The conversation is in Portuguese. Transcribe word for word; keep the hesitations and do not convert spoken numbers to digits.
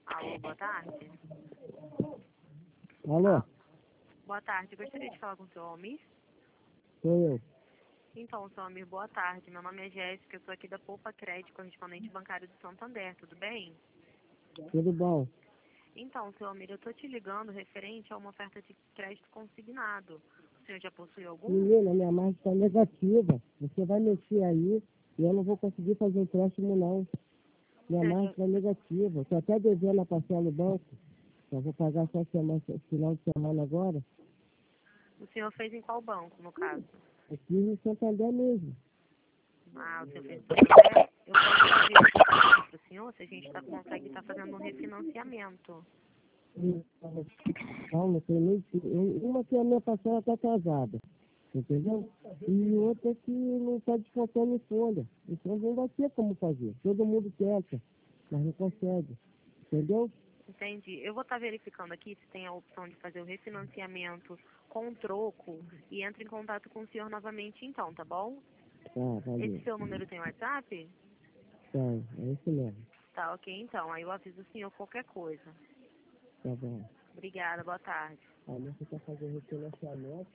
Alô, boa tarde. Alô? Boa tarde, gostaria de falar com o seu Almir? Sou eu. Então, seu Almir, boa tarde. Meu nome é Jéssica, eu sou aqui da Poupa Crédito, correspondente bancário do Santander, tudo bem? Tudo bom? Então, seu Almir, eu estou te ligando referente a uma oferta de crédito consignado. O senhor já possui algum? Menina, minha margem está negativa. Você vai mexer aí e eu não vou conseguir fazer empréstimo não. Minha Você margem já- está negativa. Estou até devendo a parcela no banco. Só vou pagar só semana, final de semana agora. O senhor fez em qual banco, no caso? Aqui em Santander mesmo. Ah, o senhor fez em Santander? Eu posso fazer aqui para o senhor se a gente tá, consegue estar fazendo um refinanciamento. Calma, tem nem... Uma que a minha parcela está atrasada. Entendeu? E outra que não está descontando em folha. Então não vai ter como fazer. Todo mundo tenta, mas não consegue. Entendeu? Entendi. Eu vou estar verificando aqui se tem a opção de fazer o refinanciamento com troco e entro em contato com o senhor novamente então, tá bom? Tá, Esse valeu. seu número tem WhatsApp? Tá, é isso mesmo. Tá, ok então. Aí eu aviso o senhor qualquer coisa. Tá bom. Obrigada, boa tarde. Aí você quer fazer refinanciamento,